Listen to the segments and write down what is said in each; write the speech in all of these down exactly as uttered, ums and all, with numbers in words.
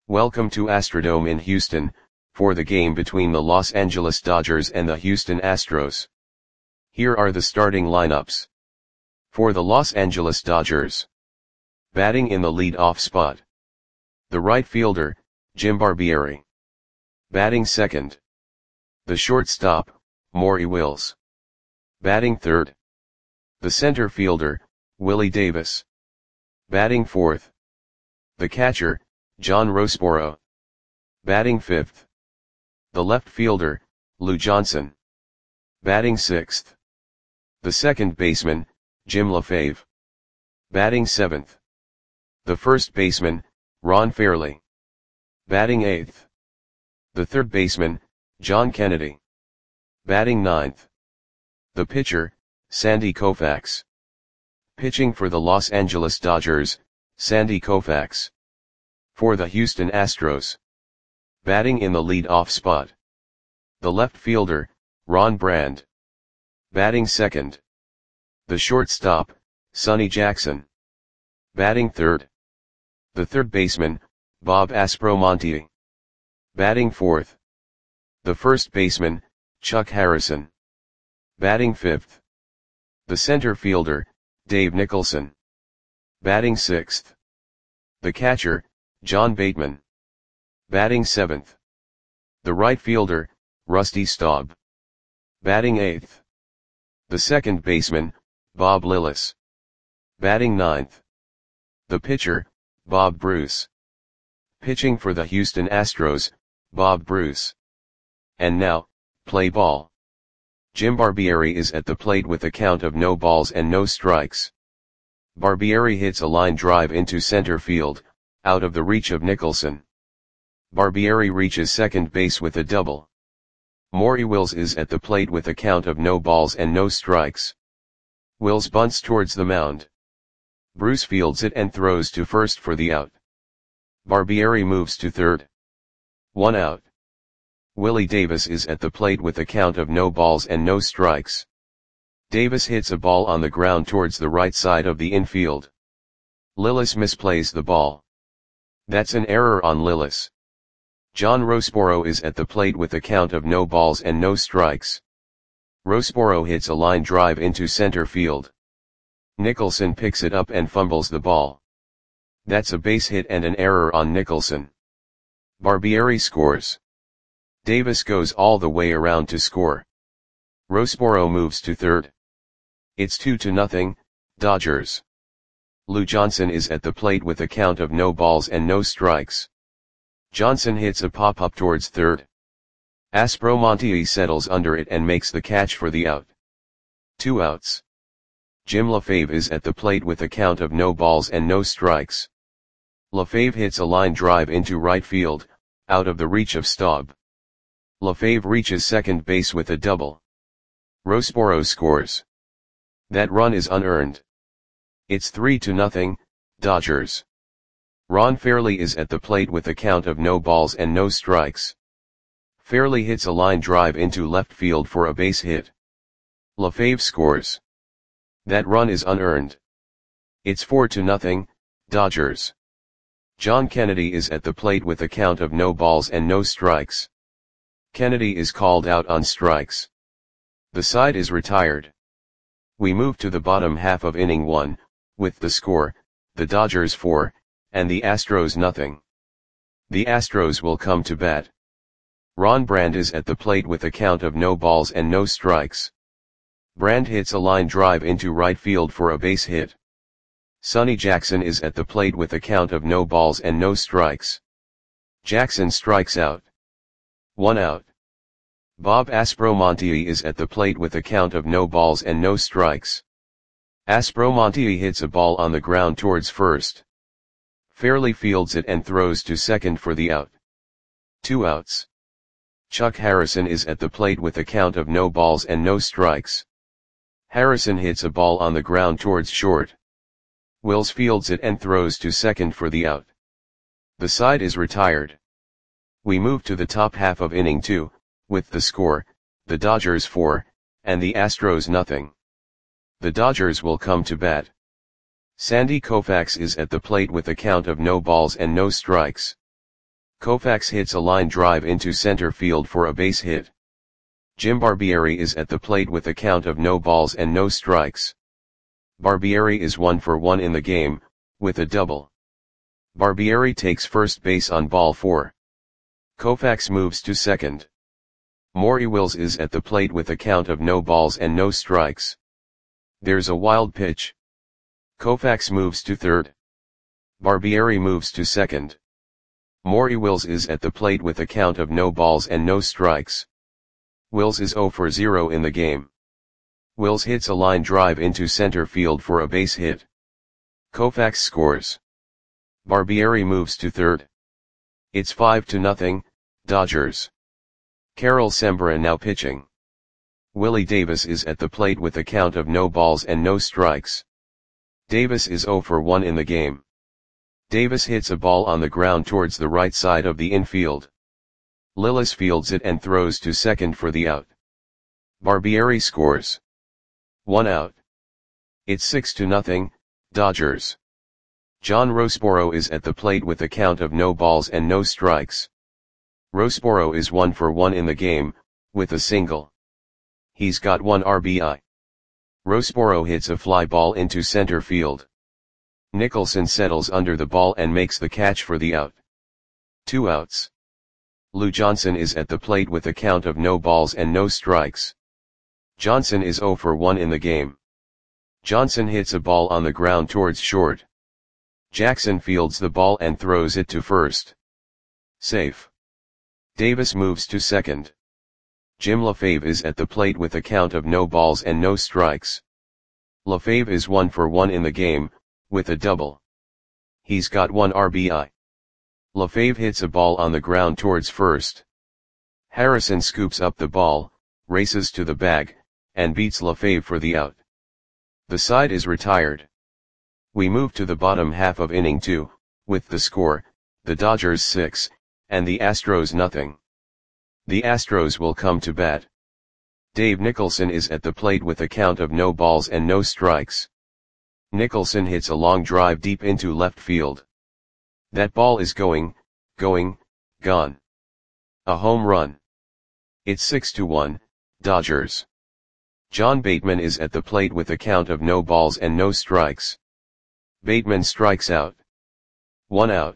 Welcome to Astrodome in Houston, for the game between the Los Angeles Dodgers and the Houston Astros. Here are the starting lineups. For the Los Angeles Dodgers. Batting in the lead-off spot. The right fielder, Jim Barbieri. Batting second. The shortstop, Maury Wills. Batting third. The center fielder, Willie Davis. Batting fourth. The catcher, John Roseboro. Batting fifth. The left fielder, Lou Johnson. Batting sixth. The second baseman, Jim LaFave. Batting seventh. The first baseman, Ron Fairly. Batting eighth. The third baseman, John Kennedy. Batting ninth. The pitcher, Sandy Koufax. Pitching for the Los Angeles Dodgers, Sandy Koufax. For the Houston Astros. Batting in the lead-off spot. The left fielder, Ron Brand. Batting second. The shortstop, Sonny Jackson. Batting third. The third baseman, Bob Aspromonte. Batting fourth. The first baseman, Chuck Harrison. Batting fifth. The center fielder, Dave Nicholson. Batting sixth. The catcher, John Bateman. Batting seventh. The right fielder, Rusty Staub. Batting eighth. The second baseman, Bob Lillis. Batting ninth. The pitcher, Bob Bruce. Pitching for the Houston Astros, Bob Bruce. And now, play ball. Jim Barbieri is at the plate with a count of no balls and no strikes. Barbieri hits a line drive into center field, out of the reach of Nicholson. Barbieri reaches second base with a double. Maury Wills is at the plate with a count of no balls and no strikes. Wills bunts towards the mound. Bruce fields it and throws to first for the out. Barbieri moves to third. One out. Willie Davis is at the plate with a count of no balls and no strikes. Davis hits a ball on the ground towards the right side of the infield. Lillis misplays the ball. That's an error on Lillis. John Roseboro is at the plate with a count of no balls and no strikes. Roseboro hits a line drive into center field. Nicholson picks it up and fumbles the ball. That's a base hit and an error on Nicholson. Barbieri scores. Davis goes all the way around to score. Roseboro moves to third. It's two to nothing, Dodgers. Lou Johnson is at the plate with a count of no balls and no strikes. Johnson hits a pop-up towards third. Aspromonte settles under it and makes the catch for the out. Two outs. Jim LaFave is at the plate with a count of no balls and no strikes. LaFave hits a line drive into right field, out of the reach of Staub. LaFave reaches second base with a double. Roseboro scores. That run is unearned. It's three to nothing, Dodgers. Ron Fairly is at the plate with a count of no balls and no strikes. Fairly hits a line drive into left field for a base hit. LaFave scores. That run is unearned. It's four to nothing, Dodgers. John Kennedy is at the plate with a count of no balls and no strikes. Kennedy is called out on strikes. The side is retired. We move to the bottom half of inning one, with the score, the Dodgers four, and the Astros nothing. The Astros will come to bat. Ron Brand is at the plate with a count of no balls and no strikes. Brand hits a line drive into right field for a base hit. Sonny Jackson is at the plate with a count of no balls and no strikes. Jackson strikes out. One out. Bob Aspromonte is at the plate with a count of no balls and no strikes. Aspromonte hits a ball on the ground towards first. Fairly fields it and throws to second for the out. Two outs. Chuck Harrison is at the plate with a count of no balls and no strikes. Harrison hits a ball on the ground towards short. Wills fields it and throws to second for the out. The side is retired. We move to the top half of inning two, with the score, the Dodgers four, and the Astros nothing. The Dodgers will come to bat. Sandy Koufax is at the plate with a count of no balls and no strikes. Koufax hits a line drive into center field for a base hit. Jim Barbieri is at the plate with a count of no balls and no strikes. Barbieri is one for one in the game, with a double. Barbieri takes first base on ball four. Koufax moves to second. Maury Wills is at the plate with a count of no balls and no strikes. There's a wild pitch. Koufax moves to third. Barbieri moves to second. Maury Wills is at the plate with a count of no balls and no strikes. Wills is zero for zero in the game. Wills hits a line drive into center field for a base hit. Koufax scores. Barbieri moves to third. It's five to nothing, Dodgers. Carol Sembra now pitching. Willie Davis is at the plate with a count of no balls and no strikes. Davis is zero for one in the game. Davis hits a ball on the ground towards the right side of the infield. Lillis fields it and throws to second for the out. Barbieri scores. One out. It's six to nothing, Dodgers. John Roseboro is at the plate with a count of no balls and no strikes. Roseboro is one for one in the game, with a single. He's got one R B I. Roseboro hits a fly ball into center field. Nicholson settles under the ball and makes the catch for the out. Two outs. Lou Johnson is at the plate with a count of no balls and no strikes. Johnson is zero for one in the game. Johnson hits a ball on the ground towards short. Jackson fields the ball and throws it to first. Safe. Davis moves to second. Jim LaFave is at the plate with a count of no balls and no strikes. LaFave is one for one in the game, with a double. He's got one R B I. LaFave hits a ball on the ground towards first. Harrison scoops up the ball, races to the bag, and beats LaFave for the out. The side is retired. We move to the bottom half of inning two, with the score, the Dodgers six, and the Astros nothing. The Astros will come to bat. Dave Nicholson is at the plate with a count of no balls and no strikes. Nicholson hits a long drive deep into left field. That ball is going, going, gone. A home run. It's six to one, Dodgers. John Bateman is at the plate with a count of no balls and no strikes. Bateman strikes out. One out.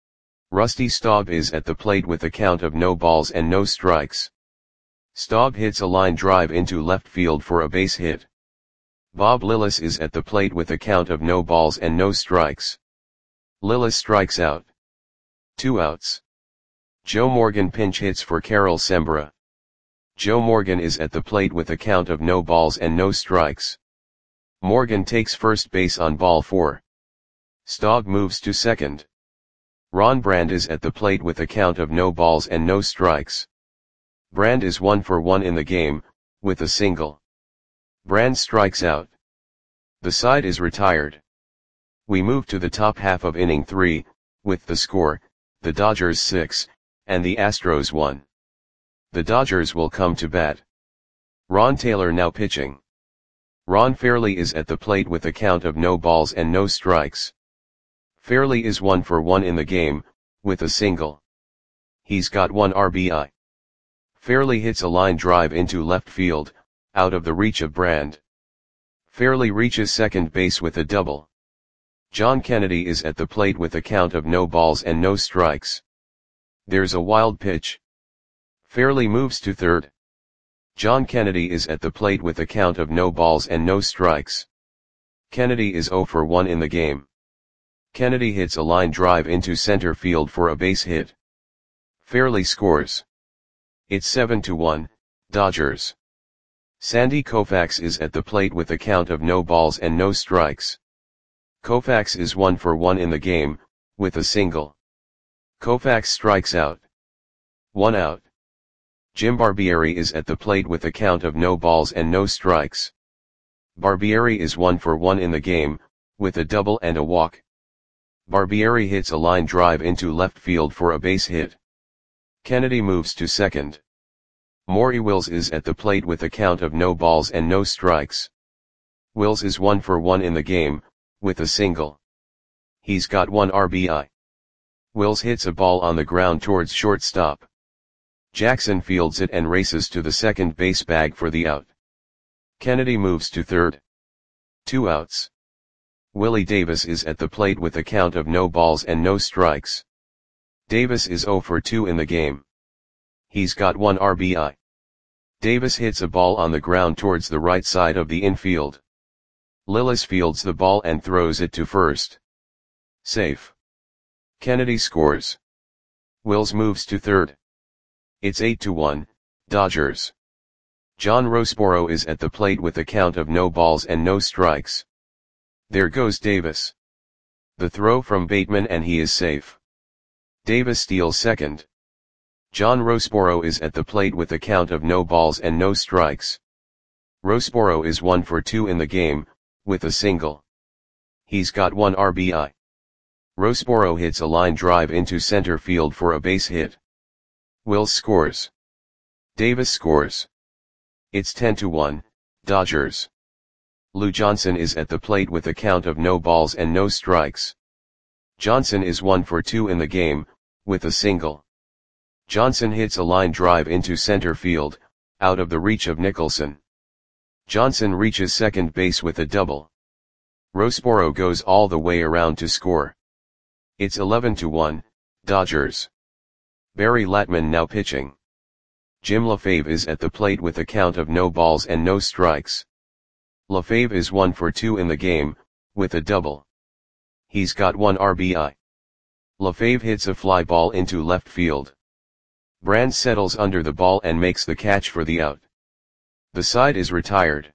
Rusty Staub is at the plate with a count of no balls and no strikes. Staub hits a line drive into left field for a base hit. Bob Lillis is at the plate with a count of no balls and no strikes. Lillis strikes out. Two outs. Joe Morgan pinch hits for Carol Sembra. Joe Morgan is at the plate with a count of no balls and no strikes. Morgan takes first base on ball four. Staub moves to second. Ron Brand is at the plate with a count of no balls and no strikes. Brand is one for one in the game, with a single. Brand strikes out. The side is retired. We move to the top half of inning three, with the score, the Dodgers six, and the Astros one. The Dodgers will come to bat. Ron Taylor now pitching. Ron Fairley is at the plate with a count of no balls and no strikes. Fairley is one for one in the game, with a single. He's got one R B I. Fairley hits a line drive into left field, out of the reach of Brand. Fairley reaches second base with a double. John Kennedy is at the plate with a count of no balls and no strikes. There's a wild pitch. Fairley moves to third. John Kennedy is at the plate with a count of no balls and no strikes. Kennedy is zero for one in the game. Kennedy hits a line drive into center field for a base hit. Fairley scores. It's seven to one, Dodgers. Sandy Koufax is at the plate with a count of no balls and no strikes. Koufax is one for one in the game, with a single. Koufax strikes out. One out. Jim Barbieri is at the plate with a count of no balls and no strikes. Barbieri is one for one in the game, with a double and a walk. Barbieri hits a line drive into left field for a base hit. Kennedy moves to second. Maury Wills is at the plate with a count of no balls and no strikes. Wills is one for one in the game, with a single. He's got one R B I. Wills hits a ball on the ground towards shortstop. Jackson fields it and races to the second base bag for the out. Kennedy moves to third. Two outs. Willie Davis is at the plate with a count of no balls and no strikes. Davis is oh for two in the game. He's got one R B I. Davis hits a ball on the ground towards the right side of the infield. Lillis fields the ball and throws it to first. Safe. Kennedy scores. Wills moves to third. It's eight to one, Dodgers. John Roseboro is at the plate with a count of no balls and no strikes. There goes Davis. The throw from Bateman and he is safe. Davis steals second. John Roseboro is at the plate with a count of no balls and no strikes. Roseboro is one for two in the game, with a single. He's got one R B I. Roseboro hits a line drive into center field for a base hit. Wills scores. Davis scores. It's ten to one, Dodgers. Lou Johnson is at the plate with a count of no balls and no strikes. Johnson is one for two in the game, with a single. Johnson hits a line drive into center field, out of the reach of Nicholson. Johnson reaches second base with a double. Roseboro goes all the way around to score. It's eleven to one, Dodgers. Barry Latman now pitching. Jim LaFave is at the plate with a count of no balls and no strikes. LaFave is one for two in the game, with a double. He's got one R B I. LaFave hits a fly ball into left field. Brand settles under the ball and makes the catch for the out. The side is retired.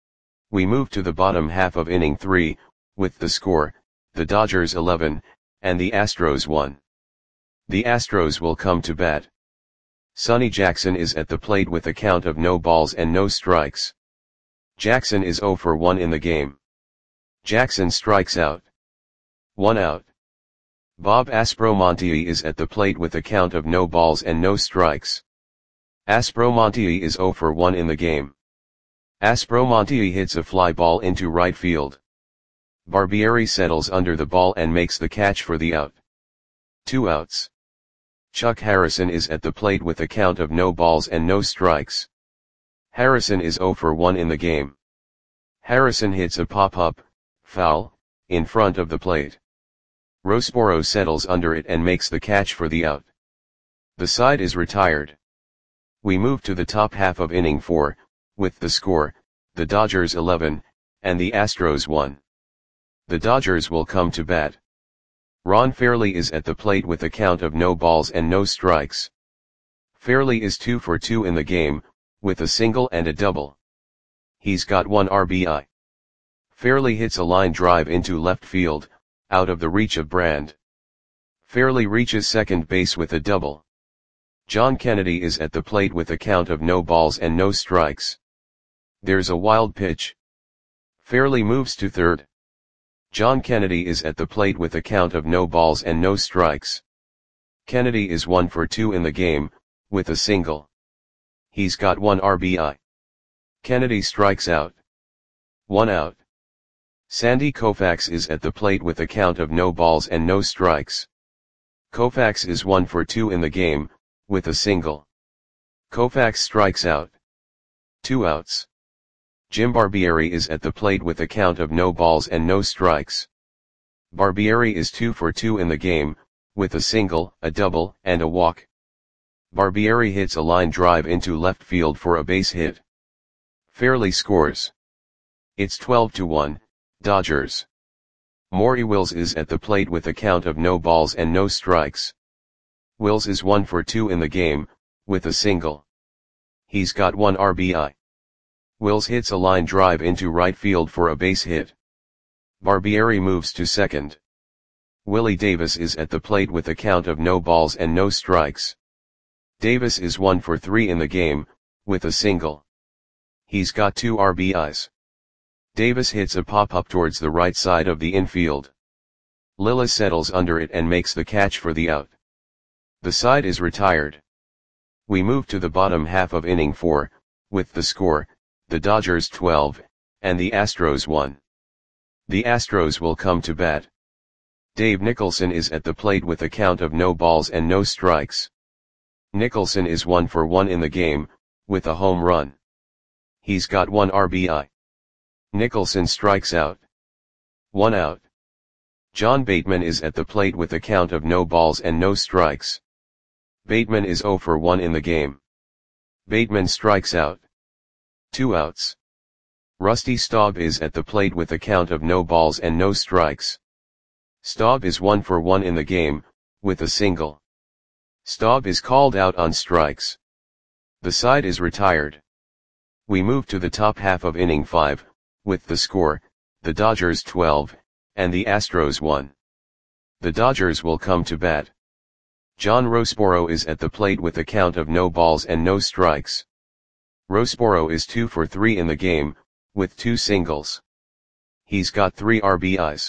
We move to the bottom half of inning three, with the score, the Dodgers eleven, and the Astros one. The Astros will come to bat. Sonny Jackson is at the plate with a count of no balls and no strikes. Jackson is oh for one in the game. Jackson strikes out. One out. Bob Aspromonte is at the plate with a count of no balls and no strikes. Aspromonte is oh for one in the game. Aspromonte hits a fly ball into right field. Barbieri settles under the ball and makes the catch for the out. Two outs. Chuck Harrison is at the plate with a count of no balls and no strikes. Harrison is oh for one in the game. Harrison hits a pop-up, foul, in front of the plate. Roseboro settles under it and makes the catch for the out. The side is retired. We move to the top half of inning four, with the score, the Dodgers eleven, and the Astros one. The Dodgers will come to bat. Ron Fairley is at the plate with a count of no balls and no strikes. Fairley is two for two in the game, with a single and a double. He's got one R B I. Fairley hits a line drive into left field, out of the reach of Brand. Fairley reaches second base with a double. John Kennedy is at the plate with a count of no balls and no strikes. There's a wild pitch. Fairley moves to third. John Kennedy is at the plate with a count of no balls and no strikes. Kennedy is one for two in the game, with a single. He's got one R B I. Kennedy strikes out. One out. Sandy Koufax is at the plate with a count of no balls and no strikes. Koufax is one for two in the game, with a single. Koufax strikes out. Two outs. Jim Barbieri is at the plate with a count of no balls and no strikes. Barbieri is two for two in the game, with a single, a double, and a walk. Barbieri hits a line drive into left field for a base hit. Fairley scores. It's twelve to one, Dodgers. Maury Wills is at the plate with a count of no balls and no strikes. Wills is one for two in the game, with a single. He's got one R B I. Wills hits a line drive into right field for a base hit. Barbieri moves to second. Willie Davis is at the plate with a count of no balls and no strikes. Davis is one for three in the game, with a single. He's got two R B Is. Davis hits a pop-up towards the right side of the infield. Lillis settles under it and makes the catch for the out. The side is retired. We move to the bottom half of inning four, with the score, the Dodgers twelve, and the Astros one. The Astros will come to bat. Dave Nicholson is at the plate with a count of no balls and no strikes. Nicholson is one for one in the game, with a home run. He's got one R B I. Nicholson strikes out. One out. John Bateman is at the plate with a count of no balls and no strikes. Bateman is zero for one in the game. Bateman strikes out. Two outs. Rusty Staub is at the plate with a count of no balls and no strikes. Staub is one for one in the game, with a single. Staub is called out on strikes. The side is retired. We move to the top half of inning five, with the score, the Dodgers twelve, and the Astros one. The Dodgers will come to bat. John Roseboro is at the plate with a count of no balls and no strikes. Roseboro is two for three in the game, with two singles. He's got three R B Is.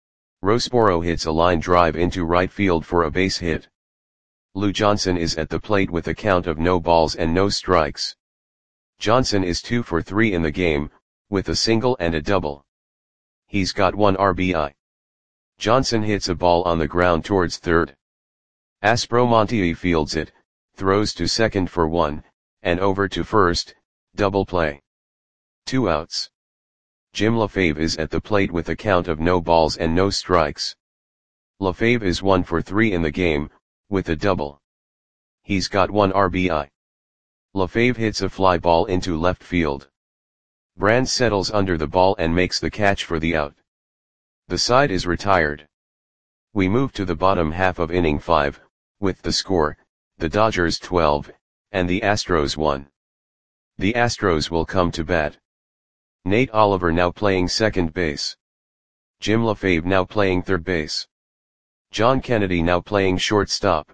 Roseboro hits a line drive into right field for a base hit. Lou Johnson is at the plate with a count of no balls and no strikes. Johnson is two for three in the game, with a single and a double. He's got one R B I. Johnson hits a ball on the ground towards third. Aspromonte fields it, throws to second for one, and over to first, double play. Two outs. Jim LaFave is at the plate with a count of no balls and no strikes. LaFave is one for three in the game, with a double. He's got one R B I. LaFave hits a fly ball into left field. Brand settles under the ball and makes the catch for the out. The side is retired. We move to the bottom half of inning five, with the score, the Dodgers twelve, and the Astros one. The Astros will come to bat. Nate Oliver now playing second base. Jim LaFave now playing third base. John Kennedy now playing shortstop.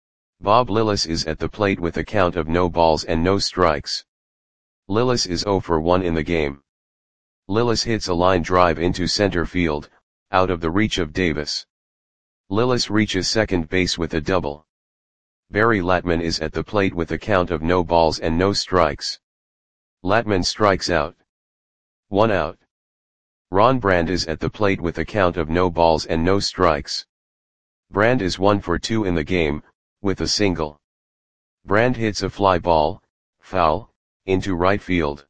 Bob Lillis is at the plate with a count of no balls and no strikes. Lillis is zero for one in the game. Lillis hits a line drive into center field, out of the reach of Davis. Lillis reaches second base with a double. Barry Latman is at the plate with a count of no balls and no strikes. Latman strikes out. One out. Ron Brand is at the plate with a count of no balls and no strikes. Brand is one for two in the game, with a single. Brand hits a fly ball, foul, into right field.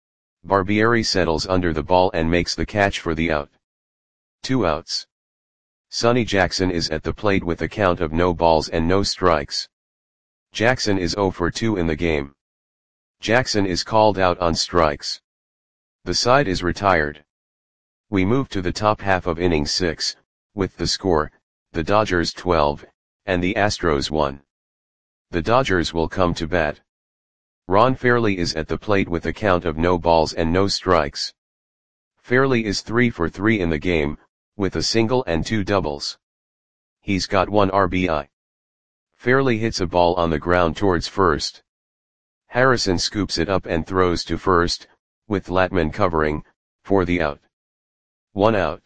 Barbieri settles under the ball and makes the catch for the out. Two outs. Sonny Jackson is at the plate with a count of no balls and no strikes. Jackson is zero for two in the game. Jackson is called out on strikes. The side is retired. We move to the top half of inning six, with the score, the Dodgers twelve, and the Astros one. The Dodgers will come to bat. Ron Fairly is at the plate with a count of no balls and no strikes. Fairly is three for three in the game, with a single and two doubles. He's got one R B I. Fairly hits a ball on the ground towards first. Harrison scoops it up and throws to first, with Latman covering, for the out. One out.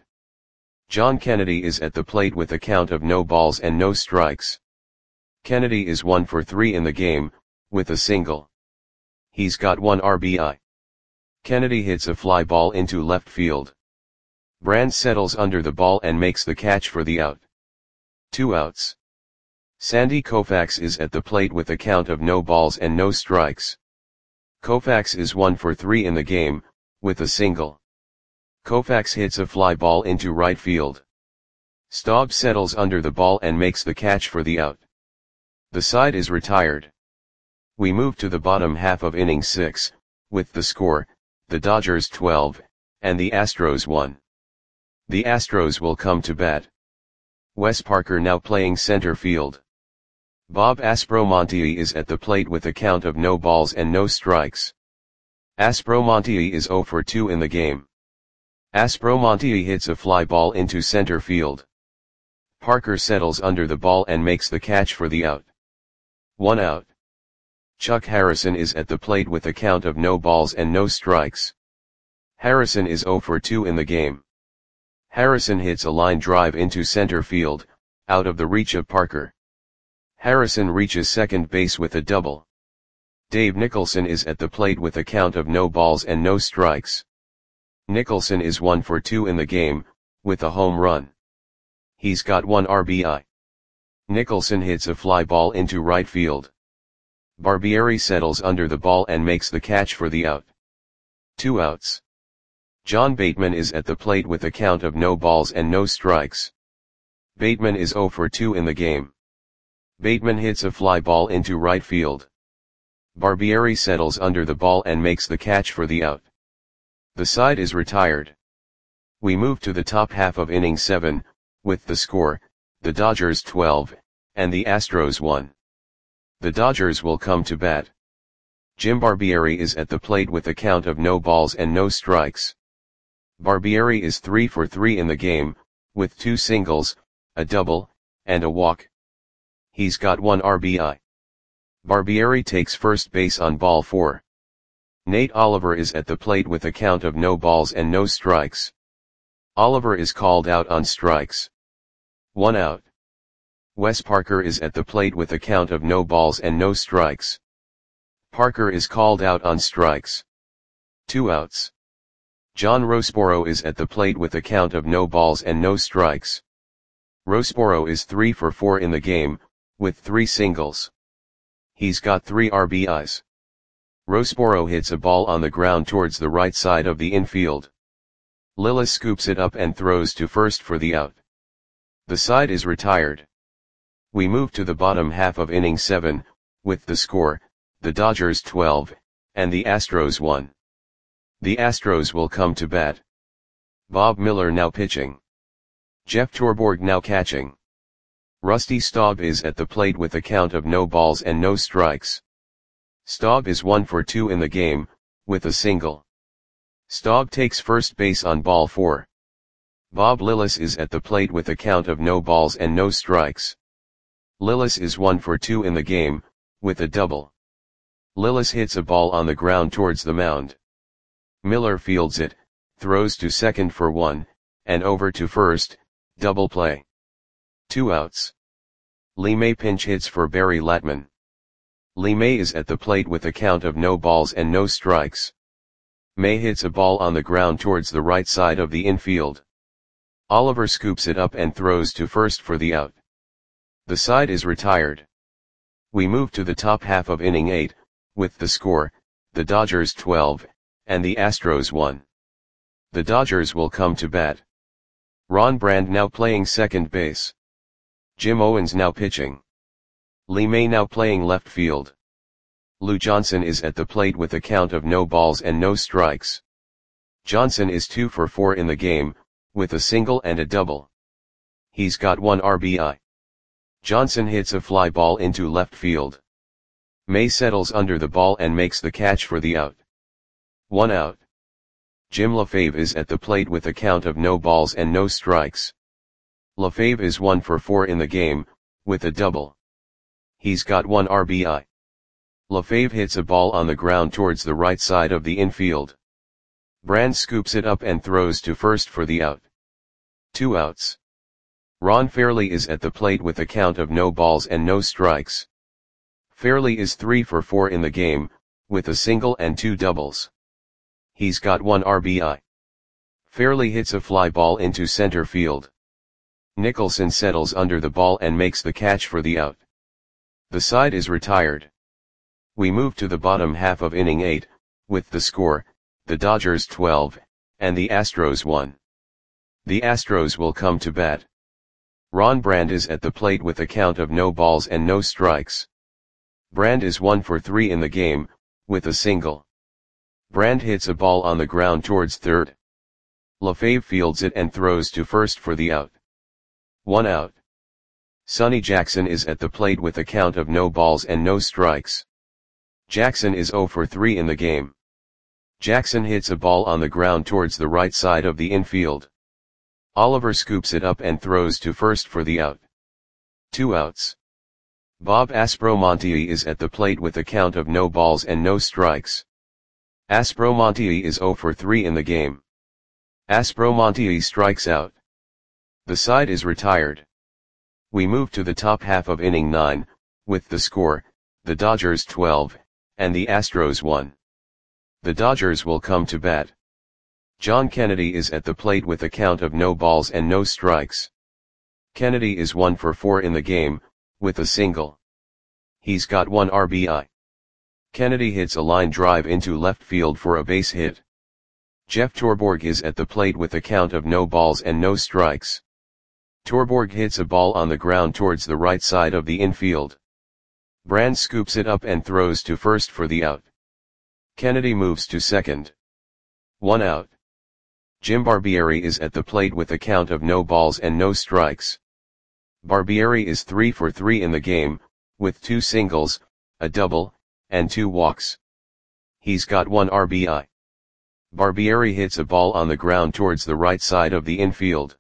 John Kennedy is at the plate with a count of no balls and no strikes. Kennedy is one for three in the game, with a single. He's got one R B I. Kennedy hits a fly ball into left field. Brand settles under the ball and makes the catch for the out. Two outs. Sandy Koufax is at the plate with a count of no balls and no strikes. Koufax is one for three in the game, with a single. Koufax hits a fly ball into right field. Staub settles under the ball and makes the catch for the out. The side is retired. We move to the bottom half of inning six, with the score, the Dodgers twelve, and the Astros one. The Astros will come to bat. Wes Parker now playing center field. Bob Aspromonte is at the plate with a count of no balls and no strikes. Aspromonte is zero for two in the game. Aspromonte hits a fly ball into center field. Parker settles under the ball and makes the catch for the out. One out. Chuck Harrison is at the plate with a count of no balls and no strikes. Harrison is zero for two in the game. Harrison hits a line drive into center field, out of the reach of Parker. Harrison reaches second base with a double. Dave Nicholson is at the plate with a count of no balls and no strikes. Nicholson is one for two in the game, with a home run. He's got one R B I. Nicholson hits a fly ball into right field. Barbieri settles under the ball and makes the catch for the out. Two outs. John Bateman is at the plate with a count of no balls and no strikes. Bateman is zero for two in the game. Bateman hits a fly ball into right field. Barbieri settles under the ball and makes the catch for the out. The side is retired. We move to the top half of inning seven, with the score, the Dodgers twelve, and the Astros one. The Dodgers will come to bat. Jim Barbieri is at the plate with a count of no balls and no strikes. Barbieri is three for three in the game, with two singles, a double, and a walk. He's got one R B I. Barbieri takes first base on ball four. Nate Oliver is at the plate with a count of no balls and no strikes. Oliver is called out on strikes. One out. Wes Parker is at the plate with a count of no balls and no strikes. Parker is called out on strikes. Two outs. John Rosboro is at the plate with a count of no balls and no strikes. Rosboro is three for four in the game, with three singles. He's got three R B Is. Rosboro hits a ball on the ground towards the right side of the infield. Lillis scoops it up and throws to first for the out. The side is retired. We move to the bottom half of inning seven, with the score, the Dodgers twelve, and the Astros one. The Astros will come to bat. Bob Miller now pitching. Jeff Torborg now catching. Rusty Staub is at the plate with a count of no balls and no strikes. Staub is one for two in the game, with a single. Staub takes first base on ball four. Bob Lillis is at the plate with a count of no balls and no strikes. Lillis is one for two in the game, with a double. Lillis hits a ball on the ground towards the mound. Miller fields it, throws to second for one, and over to first, double play. Two outs. Lee May pinch hits for Barry Latman. Lee May is at the plate with a count of no balls and no strikes. May hits a ball on the ground towards the right side of the infield. Oliver scoops it up and throws to first for the out. The side is retired. We move to the top half of inning eight, with the score, the Dodgers twelve, and the Astros one. The Dodgers will come to bat. Ron Brand now playing second base. Jim Owens now pitching. Lee May now playing left field. Lou Johnson is at the plate with a count of no balls and no strikes. Johnson is two for four in the game, with a single and a double. He's got one R B I. Johnson hits a fly ball into left field. May settles under the ball and makes the catch for the out. One out. Jim LaFave is at the plate with a count of no balls and no strikes. LaFave is one for four in the game, with a double. He's got one R B I. LaFave hits a ball on the ground towards the right side of the infield. Brand scoops it up and throws to first for the out. Two outs. Ron Fairley is at the plate with a count of no balls and no strikes. Fairley is three for four in the game, with a single and two doubles. He's got one R B I. Fairley hits a fly ball into center field. Nicholson settles under the ball and makes the catch for the out. The side is retired. We move to the bottom half of inning eight, with the score, the Dodgers twelve, and the Astros one. The Astros will come to bat. Ron Brand is at the plate with a count of no balls and no strikes. Brand is one for three in the game, with a single. Brand hits a ball on the ground towards third. LaFave fields it and throws to first for the out. One out. Sonny Jackson is at the plate with a count of no balls and no strikes. Jackson is zero for three in the game. Jackson hits a ball on the ground towards the right side of the infield. Oliver scoops it up and throws to first for the out. Two outs. Bob Aspromonte is at the plate with a count of no balls and no strikes. Aspromonte is zero for three in the game. Aspromonte strikes out. The side is retired. We move to the top half of inning nine, with the score, the Dodgers twelve, and the Astros one. The Dodgers will come to bat. John Kennedy is at the plate with a count of no balls and no strikes. Kennedy is one for four in the game, with a single. He's got one R B I. Kennedy hits a line drive into left field for a base hit. Jeff Torborg is at the plate with a count of no balls and no strikes. Torborg hits a ball on the ground towards the right side of the infield. Brand scoops it up and throws to first for the out. Kennedy moves to second. One out. Jim Barbieri is at the plate with a count of no balls and no strikes. Barbieri is three for three in the game, with two singles, a double, and two walks. He's got one R B I. Barbieri hits a ball on the ground towards the right side of the infield.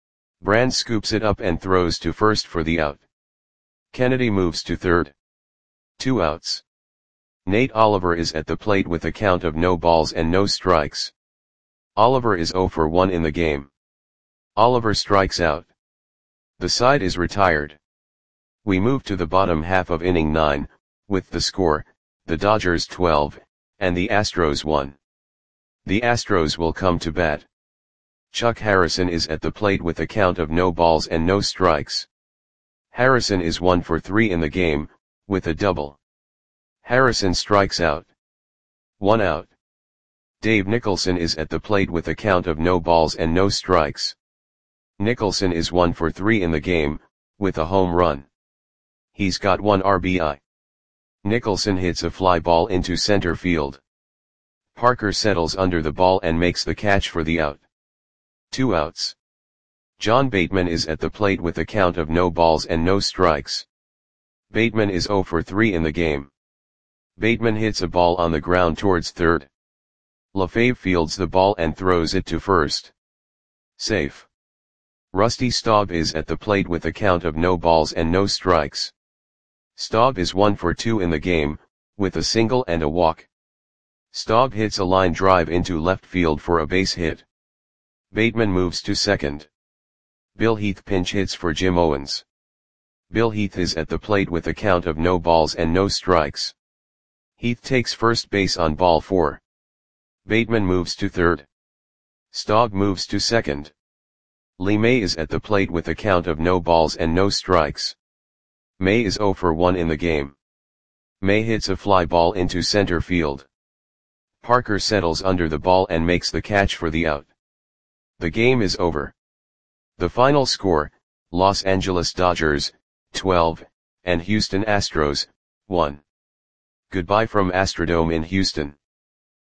Brand scoops it up and throws to first for the out. Kennedy moves to third. Two outs. Nate Oliver is at the plate with a count of no balls and no strikes. Oliver is zero for one in the game. Oliver strikes out. The side is retired. We move to the bottom half of inning nine, with the score, the Dodgers twelve, and the Astros one. The Astros will come to bat. Chuck Harrison is at the plate with a count of no balls and no strikes. Harrison is one for three in the game, with a double. Harrison strikes out. One out. Dave Nicholson is at the plate with a count of no balls and no strikes. Nicholson is one for three in the game, with a home run. He's got one R B I. Nicholson hits a fly ball into center field. Parker settles under the ball and makes the catch for the out. Two outs. John Bateman is at the plate with a count of no balls and no strikes. Bateman is zero for three in the game. Bateman hits a ball on the ground towards third. LaFave fields the ball and throws it to first. Safe. Rusty Staub is at the plate with a count of no balls and no strikes. Staub is one for two in the game, with a single and a walk. Staub hits a line drive into left field for a base hit. Bateman moves to second. Bill Heath pinch hits for Jim Owens. Bill Heath is at the plate with a count of no balls and no strikes. Heath takes first base on ball four. Bateman moves to third. Staub moves to second. Lee May is at the plate with a count of no balls and no strikes. May is zero for one in the game. May hits a fly ball into center field. Parker settles under the ball and makes the catch for the out. The game is over. The final score, Los Angeles Dodgers, twelve, and Houston Astros, one. Goodbye from Astrodome in Houston.